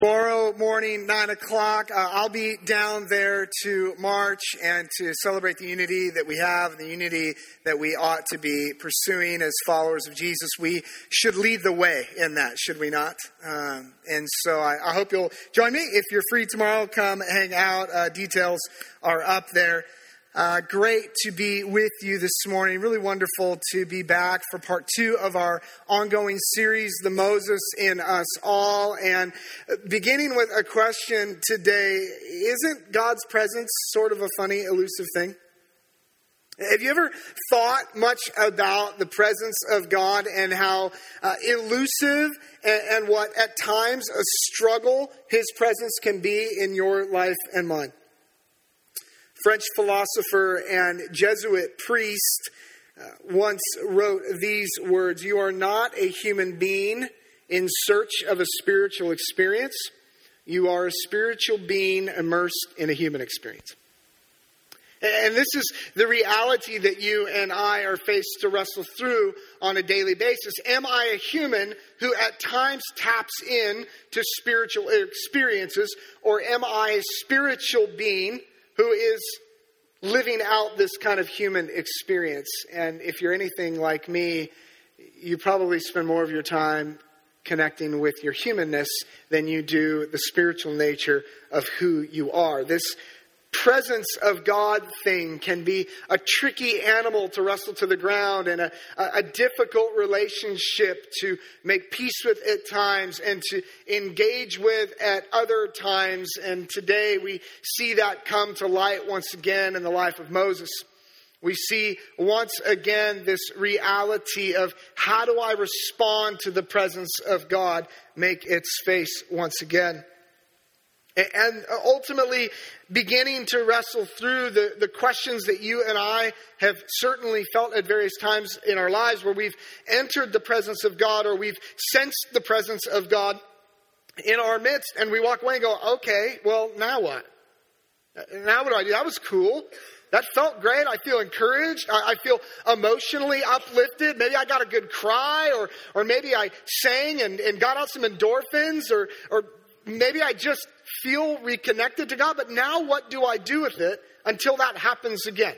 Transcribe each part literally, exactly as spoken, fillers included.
Tomorrow morning, nine o'clock, uh, I'll be down there to march and to celebrate the unity that we have, the unity that we ought to be pursuing as followers of Jesus. We should lead the way in that, should we not? Um, and so I, I hope you'll join me. If you're free tomorrow, come hang out. Uh, details are up there. Uh, great to be with you this morning. Really wonderful to be back for part two of our ongoing series, The Moses in Us All. And beginning with a question today, isn't God's presence sort of a funny, elusive thing? Have you ever thought much about the presence of God and how uh, elusive and, and what at times a struggle His presence can be in your life and mine? French philosopher and Jesuit priest uh, once wrote these words: "You are not a human being in search of a spiritual experience. You are a spiritual being immersed in a human experience." And this is the reality that you and I are faced to wrestle through on a daily basis. Am I a human who at times taps in to spiritual experiences, or am I a spiritual being who is living out this kind of human experience? And if you're anything like me, you probably spend more of your time connecting with your humanness than you do the spiritual nature of who you are. This presence of God thing can be a tricky animal to wrestle to the ground, and a, a difficult relationship to make peace with at times and to engage with at other times. And today we see that come to light once again in the life of Moses. We see once again this reality of how do I respond to the presence of God make its face once again. And ultimately beginning to wrestle through the, the questions that you and I have certainly felt at various times in our lives, where we've entered the presence of God or we've sensed the presence of God in our midst, and we walk away and go, okay, well, now what? Now what do I do? That was cool. That felt great. I feel encouraged. I, I feel emotionally uplifted. Maybe I got a good cry, or or maybe I sang and, and got out some endorphins, or or maybe I just feel reconnected to God. But now what do I do with it until that happens again?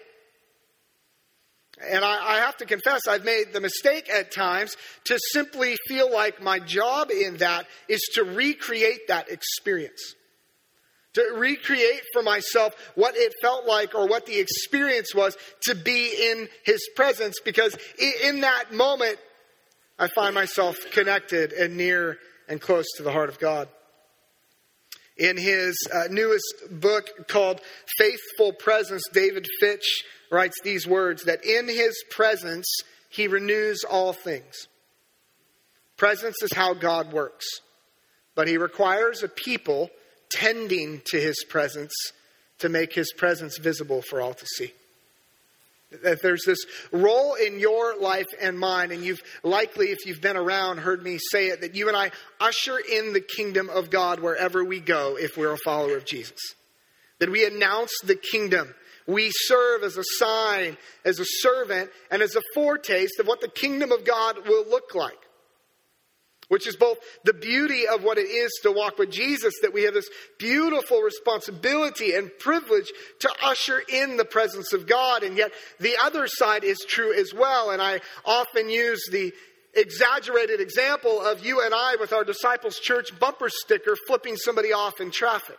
And I, I have to confess, I've made the mistake at times to simply feel like my job in that is to recreate that experience. To recreate for myself what it felt like or what the experience was to be in His presence. Because in that moment, I find myself connected and near and close to the heart of God. In his uh, newest book called Faithful Presence, David Fitch writes these words, that in His presence, He renews all things. Presence is how God works, but He requires a people tending to His presence to make His presence visible for all to see. That there's this role in your life and mine, and you've likely, if you've been around, heard me say it, that you and I usher in the kingdom of God wherever we go if we're a follower of Jesus. That we announce the kingdom. We serve as a sign, as a servant, and as a foretaste of what the kingdom of God will look like. Which is both the beauty of what it is to walk with Jesus, that we have this beautiful responsibility and privilege to usher in the presence of God. And yet the other side is true as well. And I often use the exaggerated example of you and I with our Disciples Church bumper sticker flipping somebody off in traffic.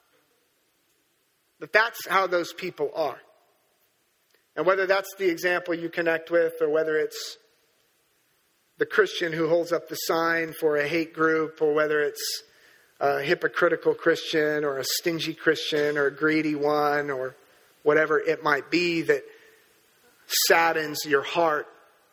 But that's how those people are. And whether that's the example you connect with, or whether it's the Christian who holds up the sign for a hate group, or whether it's a hypocritical Christian or a stingy Christian or a greedy one, or whatever it might be that saddens your heart,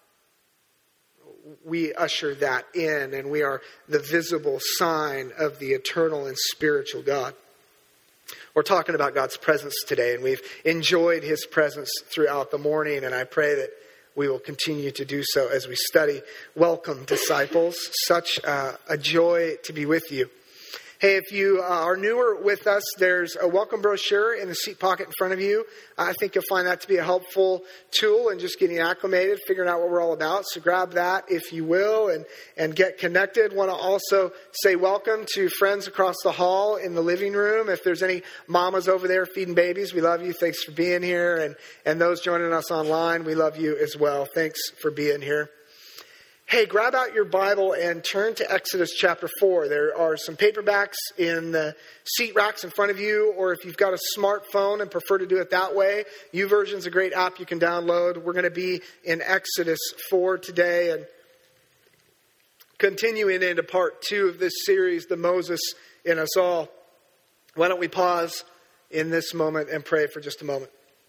we usher that in, and we are the visible sign of the eternal and spiritual God. We're talking about God's presence today, and we've enjoyed His presence throughout the morning, and I pray that we will continue to do so as we study. Welcome, disciples. Such uh, a joy to be with you. Hey, if you uh, are newer with us, there's a welcome brochure in the seat pocket in front of you. I think you'll find that to be a helpful tool in just getting acclimated, figuring out what we're all about. So grab that if you will and, and get connected. Want to also say welcome to friends across the hall in the living room. If there's any mamas over there feeding babies, we love you. Thanks for being here. And, and those joining us online, we love you as well. Thanks for being here. Hey, grab out your Bible and turn to Exodus chapter four. There are some paperbacks in the seat racks in front of you, or if you've got a smartphone and prefer to do it that way, YouVersion's a great app you can download. We're going to be in Exodus four today and continuing into part two of this series, The Moses in Us All. Why don't we pause in this moment and pray for just a moment.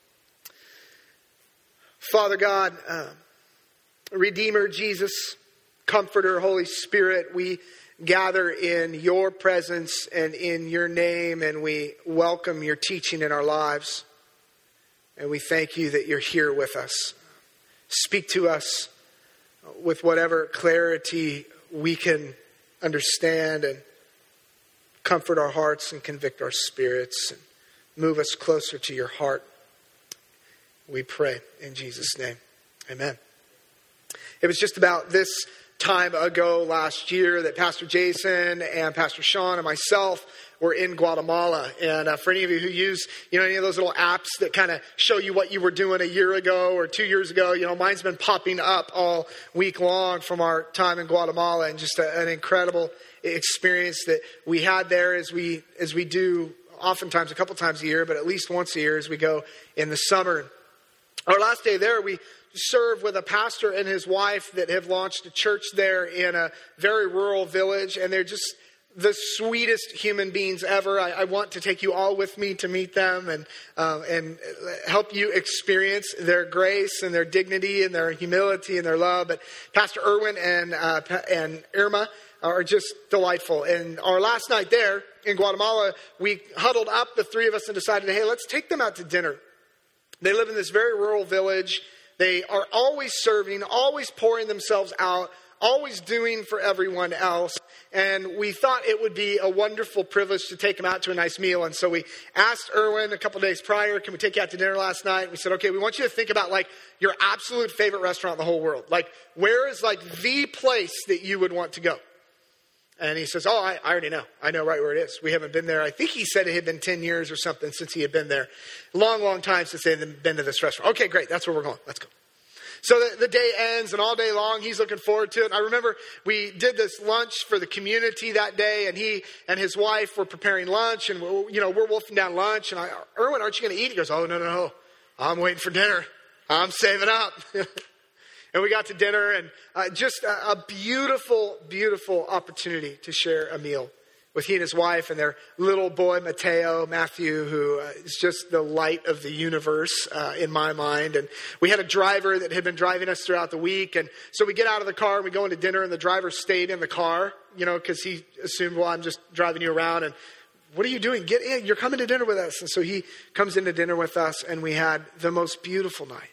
Father God, uh, Redeemer, Jesus, Comforter, Holy Spirit, we gather in your presence and in your name, and we welcome your teaching in our lives. And we thank you that you're here with us. Speak to us with whatever clarity we can understand, and comfort our hearts and convict our spirits and move us closer to your heart. We pray in Jesus' name. Amen. It was just about this time ago last year that Pastor Jason and Pastor Sean and myself were in Guatemala. And uh, for any of you who use, you know, any of those little apps that kind of show you what you were doing a year ago or two years ago, you know, mine's been popping up all week long from our time in Guatemala, and just a, an incredible experience that we had there, as we as we do oftentimes a couple times a year, but at least once a year as we go in the summer. Our last day there, we serve with a pastor and his wife that have launched a church there in a very rural village. And they're just the sweetest human beings ever. I, I want to take you all with me to meet them and um, and help you experience their grace and their dignity and their humility and their love. But Pastor Erwin and uh, and Irma are just delightful. And our last night there in Guatemala, we huddled up, the three of us, and decided, hey, let's take them out to dinner. They live in this very rural village. They are always serving, always pouring themselves out, always doing for everyone else. And we thought it would be a wonderful privilege to take them out to a nice meal. And so we asked Erwin a couple days prior, can we take you out to dinner last night? And we said, okay, we want you to think about like your absolute favorite restaurant in the whole world. Like, where is like the place that you would want to go? And he says, oh, I, I already know. I know right where it is. We haven't been there. I think he said it had been ten years or something since he had been there. Long, long time since they had been to this restaurant. Okay, great. That's where we're going. Let's go. So the, the day ends, and all day long, he's looking forward to it. And I remember we did this lunch for the community that day, and he and his wife were preparing lunch, and we're, you know, we're wolfing down lunch. And I, Erwin, aren't you going to eat? He goes, oh, no, no, no. I'm waiting for dinner. I'm saving up. And we got to dinner, and uh, just a, a beautiful, beautiful opportunity to share a meal with he and his wife and their little boy, Mateo, Matthew, who uh, is just the light of the universe uh, in my mind. And we had a driver that had been driving us throughout the week. And so we get out of the car and we go into dinner, and the driver stayed in the car, you know, because he assumed, well, I'm just driving you around. And what are you doing? Get in. You're coming to dinner with us. And so he comes into dinner with us, and we had the most beautiful night.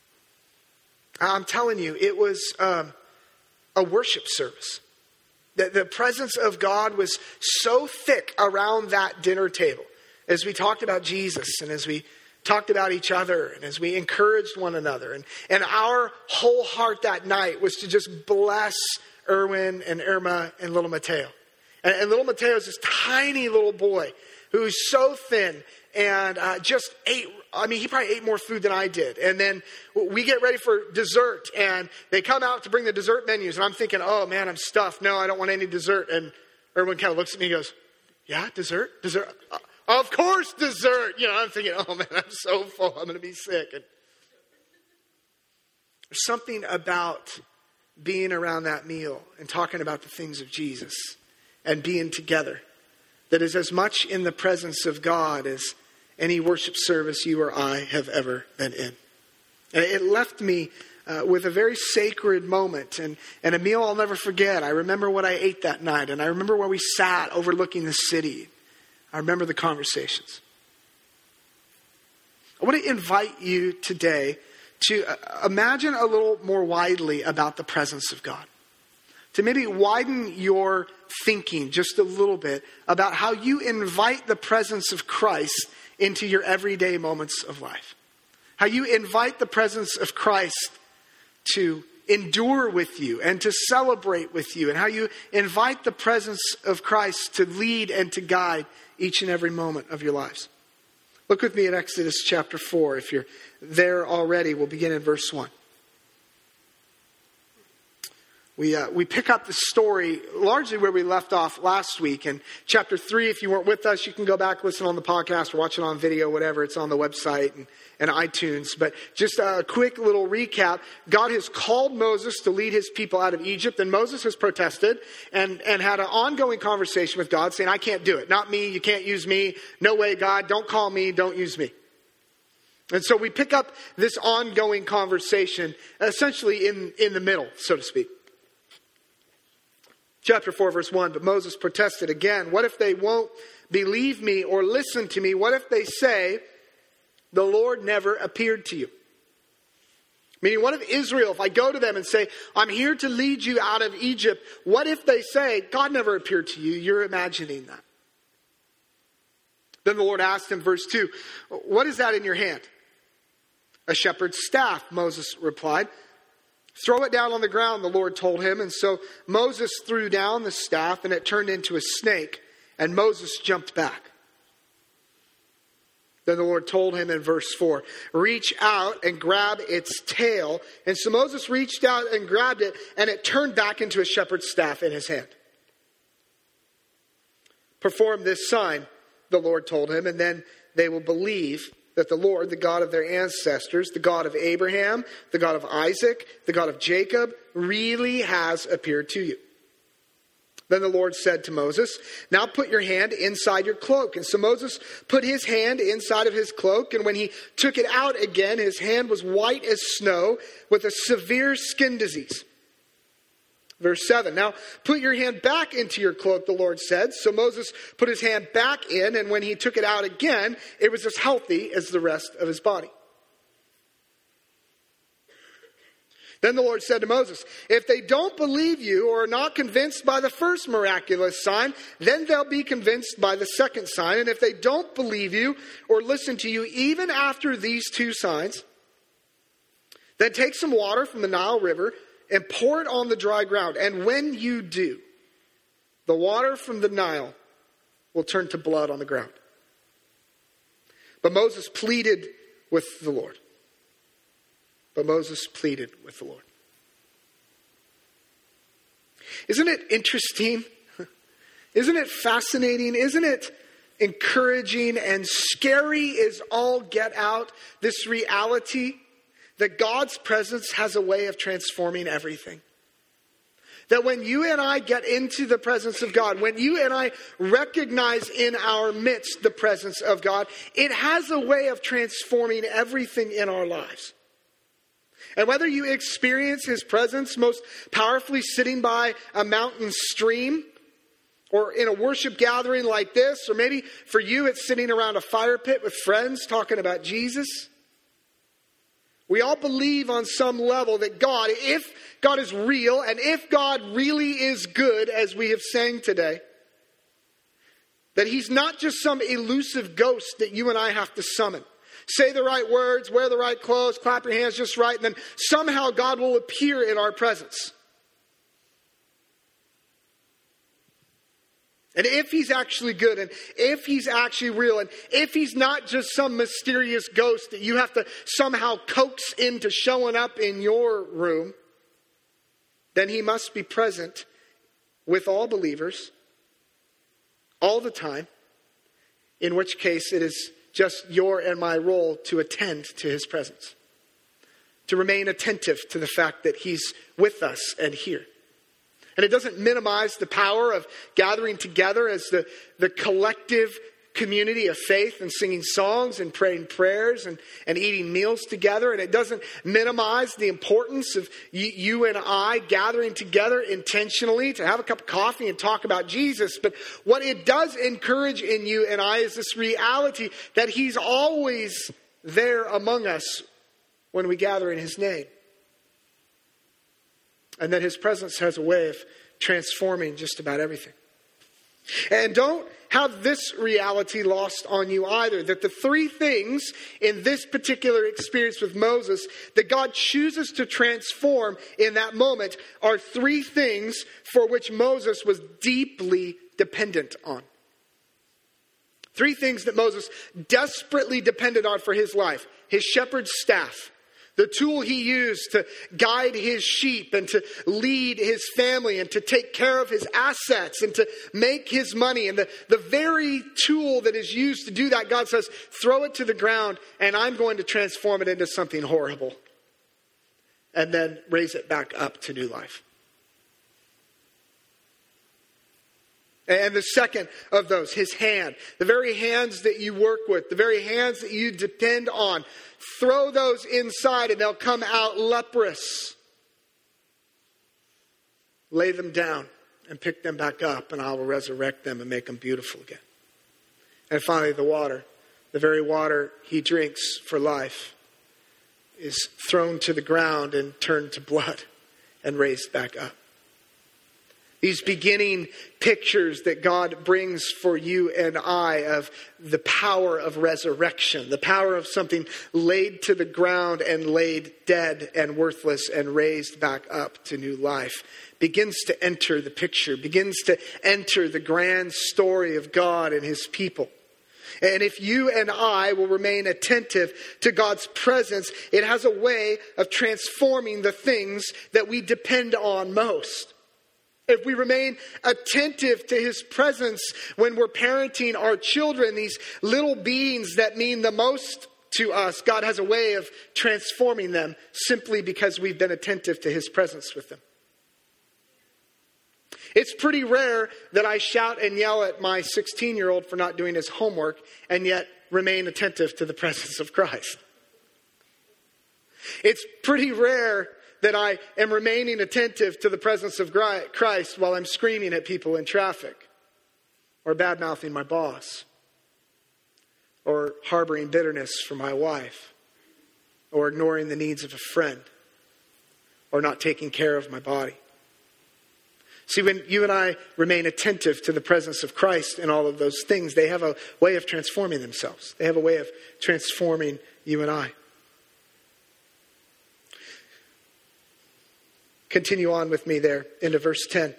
I'm telling you, it was um, a worship service. The, the presence of God was so thick around that dinner table as we talked about Jesus, and as we talked about each other, and as we encouraged one another. And, and our whole heart that night was to just bless Erwin and Irma and little Mateo. And, and little Mateo is this tiny little boy who's so thin and uh, just ate. I mean, he probably ate more food than I did. And then we get ready for dessert, and they come out to bring the dessert menus. And I'm thinking, oh, man, I'm stuffed. No, I don't want any dessert. And Erwin kind of looks at me and goes, yeah, dessert? Dessert? Uh, of course, dessert. You know, I'm thinking, oh, man, I'm so full. I'm going to be sick. And there's something about being around that meal and talking about the things of Jesus and being together that is as much in the presence of God as any worship service you or I have ever been in. And it left me uh, with a very sacred moment and, and a meal I'll never forget. I remember what I ate that night, and I remember where we sat overlooking the city. I remember the conversations. I want to invite you today to uh, imagine a little more widely about the presence of God. to maybe widen your thinking just a little bit about how you invite the presence of Christ into your everyday moments of life. How you invite the presence of Christ to endure with you and to celebrate with you, and how you invite the presence of Christ to lead and to guide each and every moment of your lives. Look with me at Exodus chapter four. If you're there already, we'll begin in verse one. We uh, we pick up the story largely where we left off last week. In chapter three, if you weren't with us, you can go back, listen on the podcast, or watch it on video, whatever. It's on the website and, and iTunes. But just a quick little recap. God has called Moses to lead his people out of Egypt. And Moses has protested and, and had an ongoing conversation with God saying, I can't do it. Not me. You can't use me. No way, God. Don't call me. Don't use me. And so we pick up this ongoing conversation essentially in, in the middle, so to speak. Chapter four, verse one, but Moses protested again. What if they won't believe me or listen to me? What if they say, the Lord never appeared to you? Meaning, what if Israel, if I go to them and say, I'm here to lead you out of Egypt, what if they say, God never appeared to you? You're imagining that. Then the Lord asked him, verse two, what is that in your hand? A shepherd's staff, Moses replied. Throw it down on the ground, the Lord told him. And so Moses threw down the staff, and it turned into a snake, and Moses jumped back. Then the Lord told him in verse four, reach out and grab its tail. And so Moses reached out and grabbed it, and it turned back into a shepherd's staff in his hand. Perform this sign, the Lord told him, and then they will believe that the Lord, the God of their ancestors, the God of Abraham, the God of Isaac, the God of Jacob, really has appeared to you. Then the Lord said to Moses, now put your hand inside your cloak. And so Moses put his hand inside of his cloak, and when he took it out again, his hand was white as snow with a severe skin disease. Verse seven, now put your hand back into your cloak, the Lord said. So Moses put his hand back in, and when he took it out again, it was as healthy as the rest of his body. Then the Lord said to Moses, if they don't believe you or are not convinced by the first miraculous sign, then they'll be convinced by the second sign. And if they don't believe you or listen to you even after these two signs, then take some water from the Nile River and pour it on the dry ground. And when you do, the water from the Nile will turn to blood on the ground. But Moses pleaded with the Lord. But Moses pleaded with the Lord. Isn't it interesting? Isn't it fascinating? Isn't it encouraging and scary as all get out, this reality that God's presence has a way of transforming everything? That when you and I get into the presence of God, when you and I recognize in our midst the presence of God, it has a way of transforming everything in our lives. And whether you experience His presence most powerfully sitting by a mountain stream, or in a worship gathering like this, or maybe for you it's sitting around a fire pit with friends talking about Jesus, we all believe on some level that God, if God is real, and if God really is good, as we have sang today, that He's not just some elusive ghost that you and I have to summon. Say the right words, wear the right clothes, clap your hands just right, and then somehow God will appear in our presence. And if He's actually good, and if He's actually real, and if He's not just some mysterious ghost that you have to somehow coax into showing up in your room, then He must be present with all believers all the time, in which case it is just your and my role to attend to His presence, to remain attentive to the fact that He's with us and here. And it doesn't minimize the power of gathering together as the, the collective community of faith and singing songs and praying prayers and, and eating meals together. And it doesn't minimize the importance of you, you and I gathering together intentionally to have a cup of coffee and talk about Jesus. But what it does encourage in you and I is this reality that He's always there among us when we gather in His name. And that His presence has a way of transforming just about everything. And don't have this reality lost on you either, that the three things in this particular experience with Moses that God chooses to transform in that moment are three things for which Moses was deeply dependent on. Three things that Moses desperately depended on for his life. His shepherd's staff, the tool he used to guide his sheep and to lead his family and to take care of his assets and to make his money. And the, the very tool that is used to do that, God says, throw it to the ground and I'm going to transform it into something horrible. And then raise it back up to new life. And the second of those, his hand, the very hands that you work with, the very hands that you depend on, throw those inside and they'll come out leprous. Lay them down and pick them back up and I will resurrect them and make them beautiful again. And finally, the water, the very water he drinks for life is thrown to the ground and turned to blood and raised back up. These beginning pictures that God brings for you and I of the power of resurrection, the power of something laid to the ground and laid dead and worthless and raised back up to new life, begins to enter the picture, begins to enter the grand story of God and his people. And if you and I will remain attentive to God's presence, it has a way of transforming the things that we depend on most. If we remain attentive to his presence when we're parenting our children, these little beings that mean the most to us, God has a way of transforming them simply because we've been attentive to his presence with them. It's pretty rare that I shout and yell at my sixteen-year-old for not doing his homework and yet remain attentive to the presence of Christ. It's pretty rare that I am remaining attentive to the presence of Christ while I'm screaming at people in traffic, or bad-mouthing my boss, or harboring bitterness for my wife, or ignoring the needs of a friend, or not taking care of my body. See, when you and I remain attentive to the presence of Christ in all of those things, they have a way of transforming themselves. They have a way of transforming you and I. Continue on with me there into verse ten.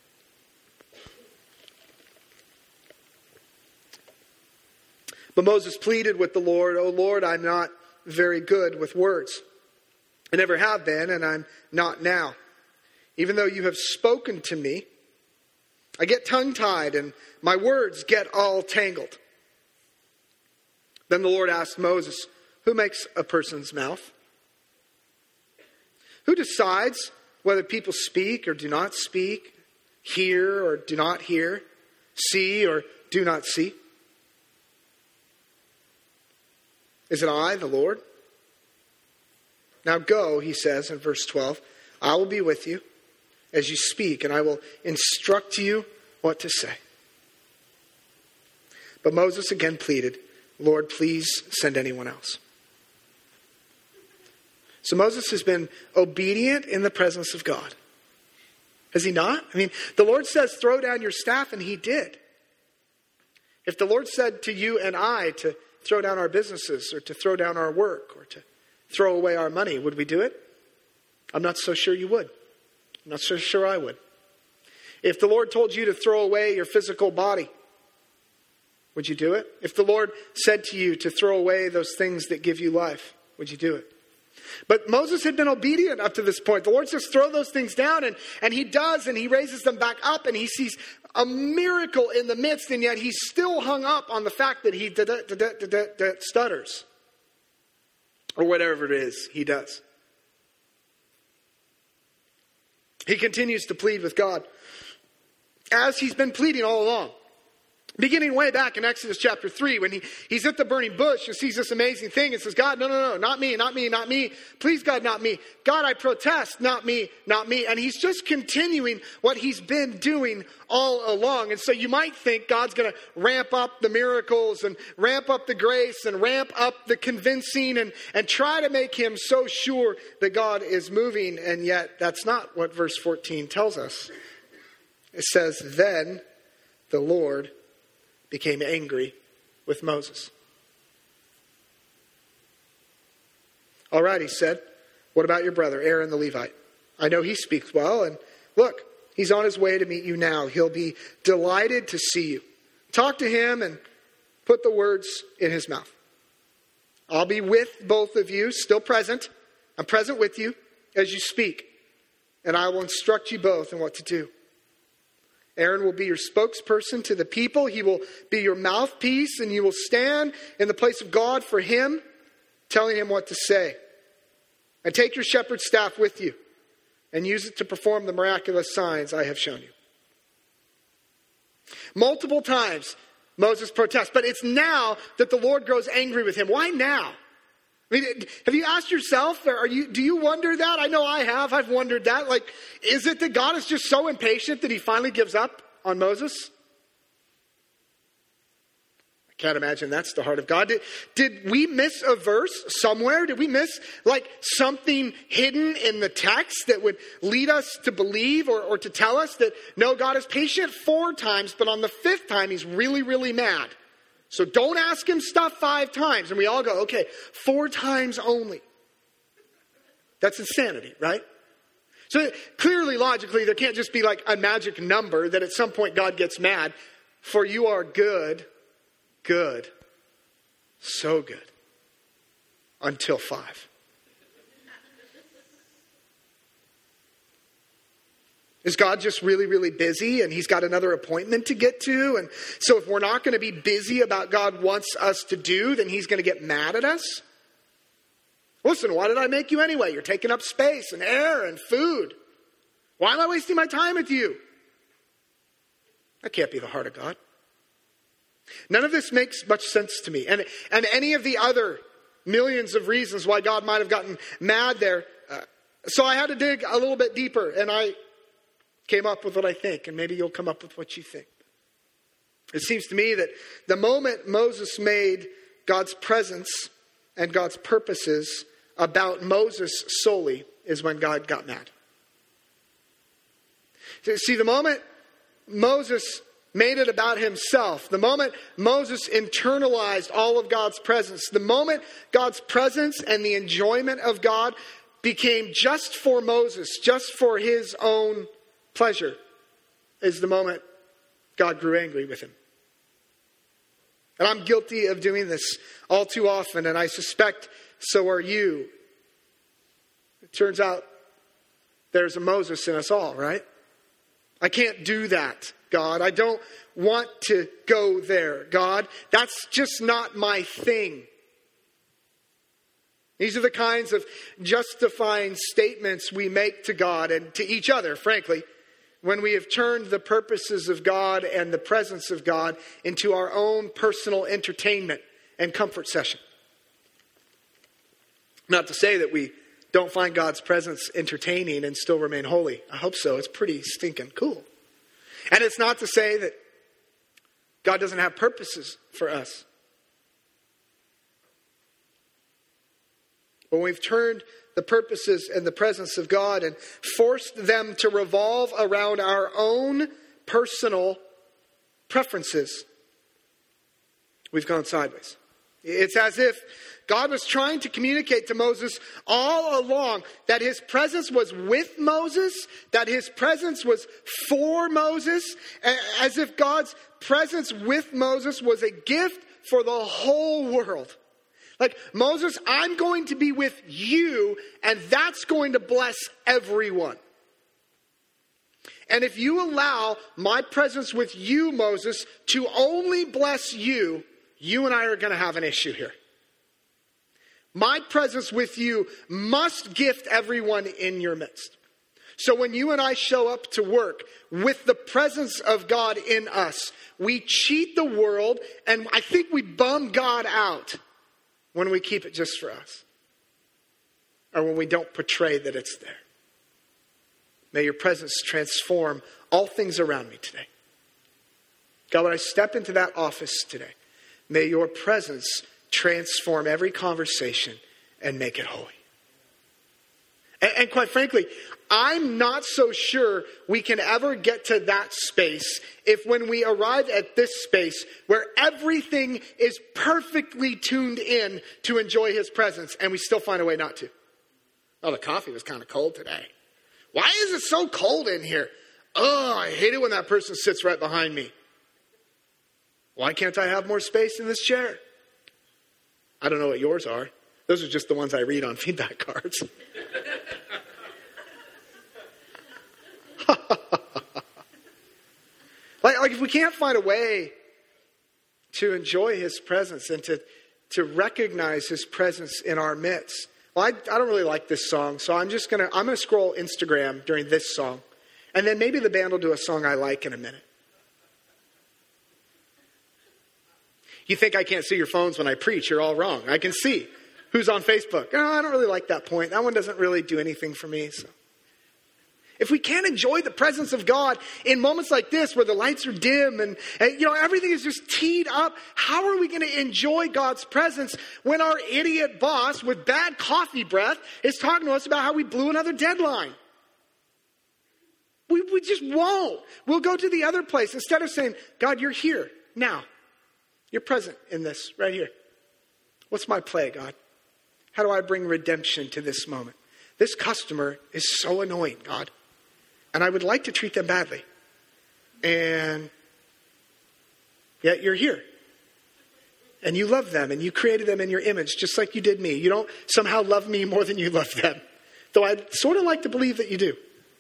But Moses pleaded with the Lord, "O Lord, I'm not very good with words. I never have been, and I'm not now. Even though you have spoken to me, I get tongue-tied and my words get all tangled." Then the Lord asked Moses, "Who makes a person's mouth? Who decides whether people speak or do not speak, hear or do not hear, see or do not see? Is it I, the Lord? Now go," he says in verse twelve, "I will be with you as you speak, and I will instruct you what to say." But Moses again pleaded, "Lord, please send anyone else." So Moses has been obedient in the presence of God. Has he not? I mean, the Lord says, throw down your staff, and he did. If the Lord said to you and I to throw down our businesses or to throw down our work or to throw away our money, would we do it? I'm not so sure you would. I'm not so sure I would. If the Lord told you to throw away your physical body, would you do it? If the Lord said to you to throw away those things that give you life, would you do it? But Moses had been obedient up to this point. The Lord says, throw those things down, and, and he does, and he raises them back up, and he sees a miracle in the midst, and yet he's still hung up on the fact that he da, da, da, da, da, da, stutters. Or whatever it is he does. He continues to plead with God, as he's been pleading all along. Beginning way back in Exodus chapter three, when he, he's at the burning bush and sees this amazing thing and says, "God, no, no, no, not me, not me, not me. Please, God, not me. God, I protest, not me, not me." And he's just continuing what he's been doing all along. And so you might think God's going to ramp up the miracles and ramp up the grace and ramp up the convincing and, and try to make him so sure that God is moving. And yet that's not what verse fourteen tells us. It says, then the Lord became angry with Moses. All right, he said, what about your brother, Aaron the Levite? I know he speaks well, and look, he's on his way to meet you now. He'll be delighted to see you. Talk to him and put the words in his mouth. I'll be with both of you, still present. I'm present with you as you speak, and I will instruct you both in what to do. Aaron will be your spokesperson to the people. He will be your mouthpiece, and you will stand in the place of God for him, telling him what to say. And take your shepherd's staff with you and use it to perform the miraculous signs I have shown you. Multiple times Moses protests, but it's now that the Lord grows angry with him. Why now? I mean, have you asked yourself, or are you, do you wonder that? I know I have. I've wondered that. Like, is it that God is just so impatient that he finally gives up on Moses? I can't imagine that's the heart of God. Did, did we miss a verse somewhere? Did we miss like something hidden in the text that would lead us to believe or, or to tell us that, no, God is patient four times, but on the fifth time he's really, really mad. So don't ask him stuff five times. And we all go, okay, four times only. That's insanity, right? So clearly, logically, there can't just be like a magic number that at some point God gets mad. For you are good, good, so good, until five. Is God just really, really busy and he's got another appointment to get to? And so if we're not going to be busy about God wants us to do, then he's going to get mad at us? Listen, why did I make you anyway? You're taking up space and air and food. Why am I wasting my time with you? That can't be the heart of God. None of this makes much sense to me. And, and any of the other millions of reasons why God might have gotten mad there. Uh, so I had to dig a little bit deeper, and I came up with what I think, and maybe you'll come up with what you think. It seems to me that the moment Moses made God's presence and God's purposes about Moses solely is when God got mad. See, the moment Moses made it about himself, the moment Moses internalized all of God's presence, the moment God's presence and the enjoyment of God became just for Moses, just for his own pleasure, is the moment God grew angry with him. And I'm guilty of doing this all too often, and I suspect so are you. It turns out there's a Moses in us all, right? I can't do that, God. I don't want to go there, God. That's just not my thing. These are the kinds of justifying statements we make to God and to each other, frankly, when we have turned the purposes of God and the presence of God into our own personal entertainment and comfort session. Not to say that we don't find God's presence entertaining and still remain holy. I hope so. It's pretty stinking cool. And it's not to say that God doesn't have purposes for us. When we've turned the purposes and the presence of God and forced them to revolve around our own personal preferences, we've gone sideways. It's as if God was trying to communicate to Moses all along that his presence was with Moses, that his presence was for Moses, as if God's presence with Moses was a gift for the whole world. Like, Moses, I'm going to be with you, and that's going to bless everyone. And if you allow my presence with you, Moses, to only bless you, you and I are going to have an issue here. My presence with you must gift everyone in your midst. So when you and I show up to work with the presence of God in us, we cheat the world, and I think we bum God out when we keep it just for us, or when we don't portray that it's there. May your presence transform all things around me today. God, when I step into that office today, may your presence transform every conversation and make it holy. And, and quite frankly, I'm not so sure we can ever get to that space if when we arrive at this space where everything is perfectly tuned in to enjoy his presence and we still find a way not to. Oh, the coffee was kind of cold today. Why is it so cold in here? Oh, I hate it when that person sits right behind me. Why can't I have more space in this chair? I don't know what yours are. Those are just the ones I read on feedback cards. like, like if we can't find a way to enjoy his presence and to, to recognize his presence in our midst. Well, I, I don't really like this song, so I'm just going to, I'm going to scroll Instagram during this song. And then maybe the band will do a song I like in a minute. You think I can't see your phones when I preach? You're all wrong. I can see who's on Facebook. Oh, I don't really like that point. That one doesn't really do anything for me. So, if we can't enjoy the presence of God in moments like this where the lights are dim and, and you know everything is just teed up, how are we going to enjoy God's presence when our idiot boss with bad coffee breath is talking to us about how we blew another deadline? We, we just won't. We'll go to the other place instead of saying, God, you're here now. You're present in this right here. What's my play, God? How do I bring redemption to this moment? This customer is so annoying, God. And I would like to treat them badly. And yet you're here. And you love them and you created them in your image just like you did me. You don't somehow love me more than you love them. Though I'd sort of like to believe that you do.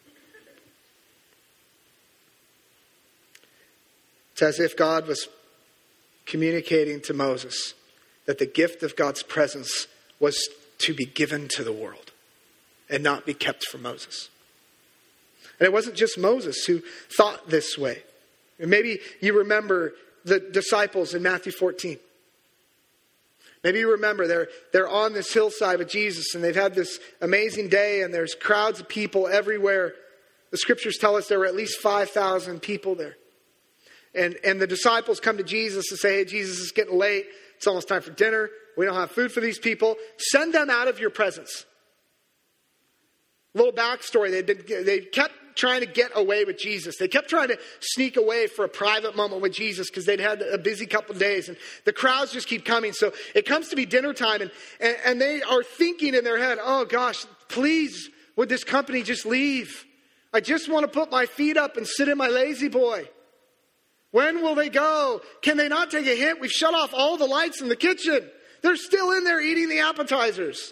It's as if God was communicating to Moses that the gift of God's presence was to be given to the world and not be kept from Moses. And it wasn't just Moses who thought this way. And maybe you remember the disciples in Matthew fourteen. Maybe you remember they're, they're on this hillside with Jesus and they've had this amazing day and there's crowds of people everywhere. The scriptures tell us there were at least five thousand people there. And and the disciples come to Jesus and say, hey, Jesus, it's getting late. It's almost time for dinner. We don't have food for these people. Send them out of your presence. Little backstory. They'd been, they kept trying to get away with Jesus. They kept trying to sneak away for a private moment with Jesus because they'd had a busy couple of days. And the crowds just keep coming. So it comes to be dinner time. And, and, and they are thinking in their head, oh, gosh, please, would this company just leave? I just want to put my feet up and sit in my lazy boy. When will they go? Can they not take a hint? We've shut off all the lights in the kitchen. They're still in there eating the appetizers.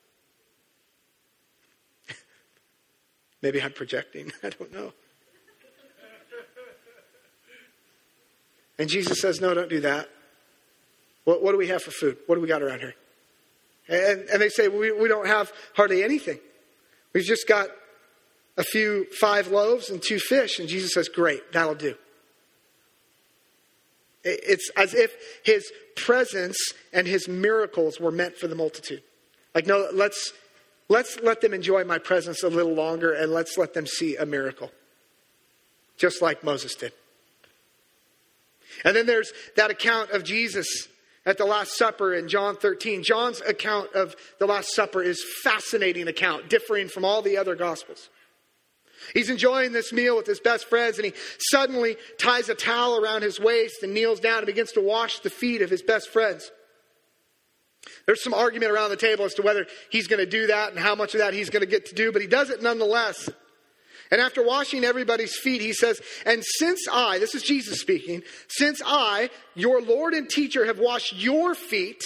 Maybe I'm projecting. I don't know. And Jesus says, no, don't do that. What, what do we have for food? What do we got around here? And, and they say, well, we, we don't have hardly anything. We've just got a few five loaves and two fish. And Jesus says, great, that'll do. It's as if his presence and his miracles were meant for the multitude. Like, no, let's let's let them enjoy my presence a little longer and let's let them see a miracle. Just like Moses did. And then there's that account of Jesus at the Last Supper in John thirteen. John's account of the Last Supper is a fascinating account, differing from all the other Gospels. He's enjoying this meal with his best friends and he suddenly ties a towel around his waist and kneels down and begins to wash the feet of his best friends. There's some argument around the table as to whether he's going to do that and how much of that he's going to get to do, but he does it nonetheless. And after washing everybody's feet, he says, and since I, this is Jesus speaking, since I, your Lord and teacher, have washed your feet,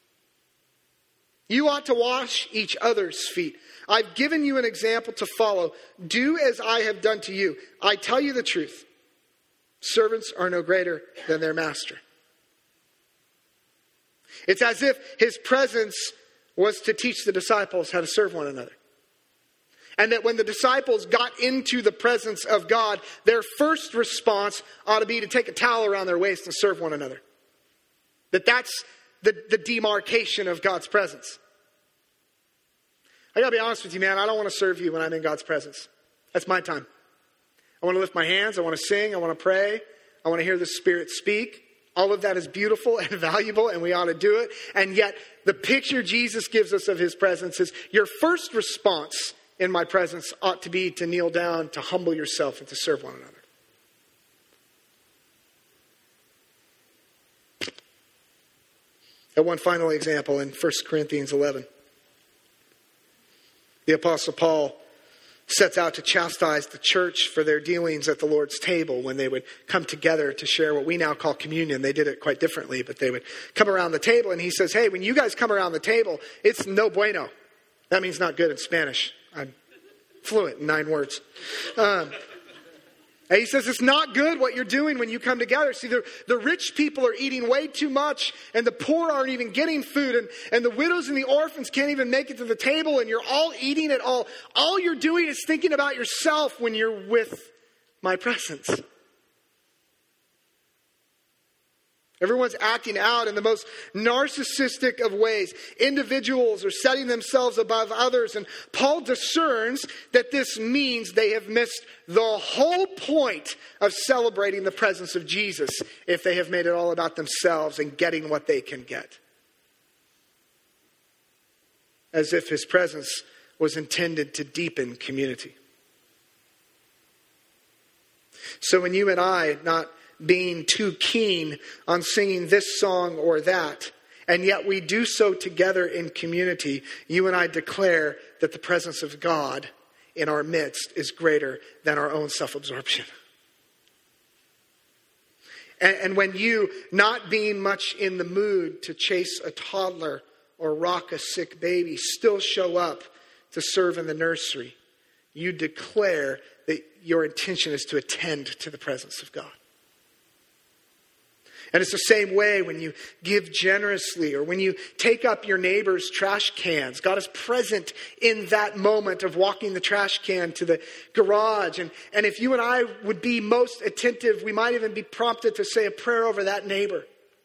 you ought to wash each other's feet. I've given you an example to follow. Do as I have done to you. I tell you the truth. Servants are no greater than their master. It's as if his presence was to teach the disciples how to serve one another. And that when the disciples got into the presence of God, their first response ought to be to take a towel around their waist and serve one another. That that's the, the demarcation of God's presence. I gotta be honest with you, man. I don't want to serve you when I'm in God's presence. That's my time. I want to lift my hands. I want to sing. I want to pray. I want to hear the Spirit speak. All of that is beautiful and valuable, and we ought to do it. And yet, the picture Jesus gives us of his presence is your first response in my presence ought to be to kneel down, to humble yourself, and to serve one another. And one final example in First Corinthians eleven. The Apostle Paul sets out to chastise the church for their dealings at the Lord's table when they would come together to share what we now call communion. They did it quite differently, but they would come around the table, and he says, hey, when you guys come around the table, it's no bueno. That means not good in Spanish. I'm fluent in nine words. Um, and he says, it's not good what you're doing when you come together. See, the, the rich people are eating way too much, and the poor aren't even getting food, and, and the widows and the orphans can't even make it to the table, and you're all eating it all. All you're doing is thinking about yourself when you're with my presence. Everyone's acting out in the most narcissistic of ways. Individuals are setting themselves above others. And Paul discerns that this means they have missed the whole point of celebrating the presence of Jesus if they have made it all about themselves and getting what they can get. As if his presence was intended to deepen community. So when you and I, not being too keen on singing this song or that, and yet we do so together in community, you and I declare that the presence of God in our midst is greater than our own self-absorption. And, and when you, not being much in the mood to chase a toddler or rock a sick baby, still show up to serve in the nursery, you declare that your intention is to attend to the presence of God. And it's the same way when you give generously or when you take up your neighbor's trash cans. God is present in that moment of walking the trash can to the garage. And, and if you and I would be most attentive, we might even be prompted to say a prayer over that neighbor.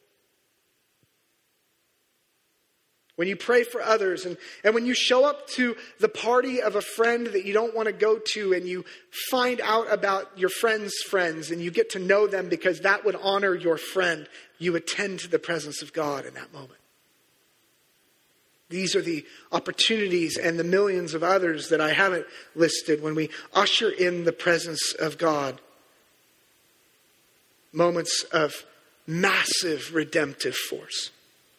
When you pray for others and, and when you show up to the party of a friend that you don't want to go to and you find out about your friend's friends and you get to know them because that would honor your friend, you attend to the presence of God in that moment. These are the opportunities and the millions of others that I haven't listed when we usher in the presence of God. Moments of massive redemptive force.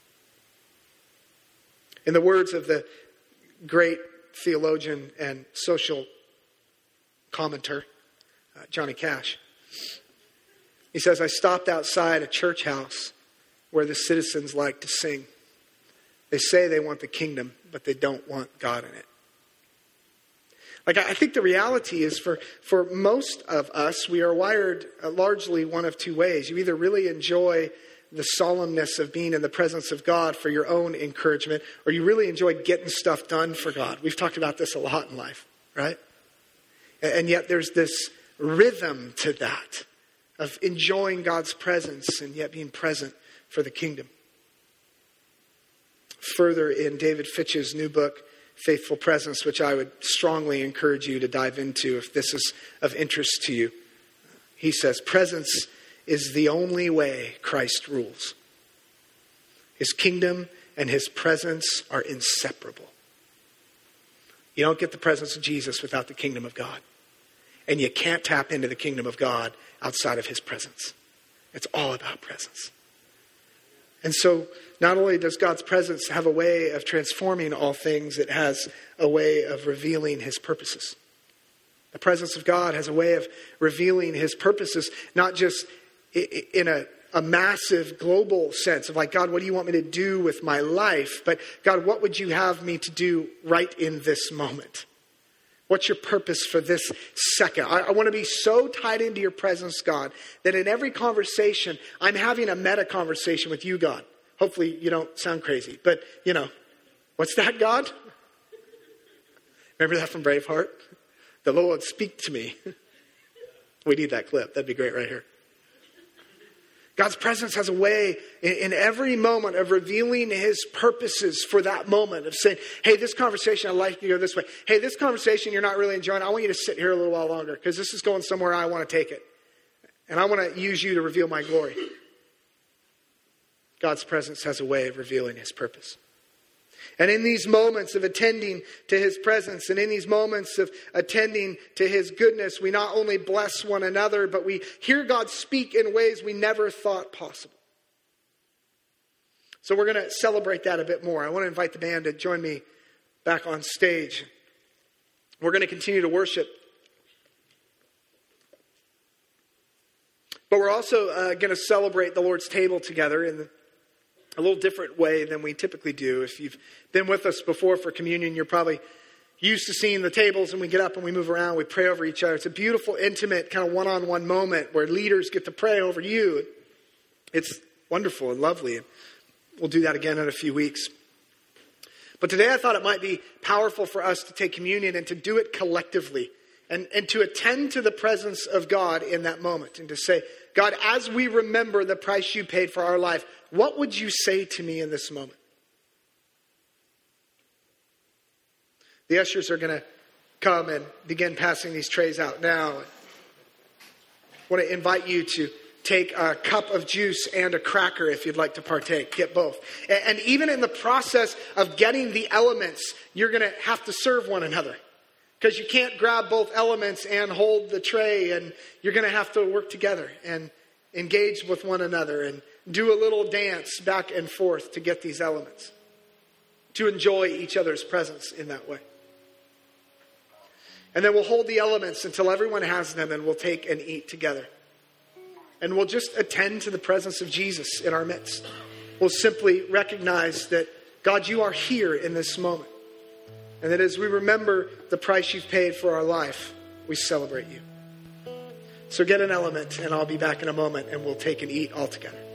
In the words of the great theologian and social commentator, uh, Johnny Cash, he says, I stopped outside a church house where the citizens like to sing. They say they want the kingdom, but they don't want God in it. Like, I think the reality is for, for most of us, we are wired uh, largely one of two ways. You either really enjoy the solemnness of being in the presence of God for your own encouragement, or you really enjoy getting stuff done for God. We've talked about this a lot in life, right? And yet there's this rhythm to that of enjoying God's presence and yet being present for the kingdom. Further in David Fitch's new book, Faithful Presence, which I would strongly encourage you to dive into if this is of interest to you, he says, presence is the only way Christ rules. His kingdom and his presence are inseparable. You don't get the presence of Jesus without the kingdom of God. And you can't tap into the kingdom of God outside of his presence. It's all about presence. And so not only does God's presence have a way of transforming all things, it has a way of revealing his purposes. The presence of God has a way of revealing his purposes, not just in a, a massive global sense of like, God, what do you want me to do with my life? But God, what would you have me to do right in this moment? What's your purpose for this second? I, I want to be so tied into your presence, God, that in every conversation, I'm having a meta conversation with you, God. Hopefully you don't sound crazy, but you know, what's that, God? Remember that from Braveheart? The Lord speak to me. We need that clip. That'd be great right here. God's presence has a way in, in every moment of revealing his purposes for that moment, of saying, hey, this conversation, I'd like to go this way. Hey, this conversation you're not really enjoying, I want you to sit here a little while longer because this is going somewhere I want to take it. And I want to use you to reveal my glory. God's presence has a way of revealing his purpose. And in these moments of attending to his presence and in these moments of attending to his goodness, we not only bless one another, but we hear God speak in ways we never thought possible. So we're going to celebrate that a bit more. I want to invite the band to join me back on stage. We're going to continue to worship. But we're also uh, going to celebrate the Lord's table together in a little different way than we typically do. If you've been with us before for communion, you're probably used to seeing the tables and we get up and we move around, we pray over each other. It's a beautiful, intimate, kind of one-on-one moment where leaders get to pray over you. It's wonderful and lovely. We'll do that again in a few weeks. But today I thought it might be powerful for us to take communion and to do it collectively and, and to attend to the presence of God in that moment and to say, God, as we remember the price you paid for our life, what would you say to me in this moment? The ushers are going to come and begin passing these trays out now. I want to invite you to take a cup of juice and a cracker if you'd like to partake. Get both. And even in the process of getting the elements, you're going to have to serve one another. Because you can't grab both elements and hold the tray, and you're going to have to work together and engage with one another and do a little dance back and forth to get these elements, to enjoy each other's presence in that way. And then we'll hold the elements until everyone has them, and we'll take and eat together. And we'll just attend to the presence of Jesus in our midst. We'll simply recognize that, God, you are here in this moment. And that as we remember the price you've paid for our life, we celebrate you. So get an element, and I'll be back in a moment, and we'll take and eat all together.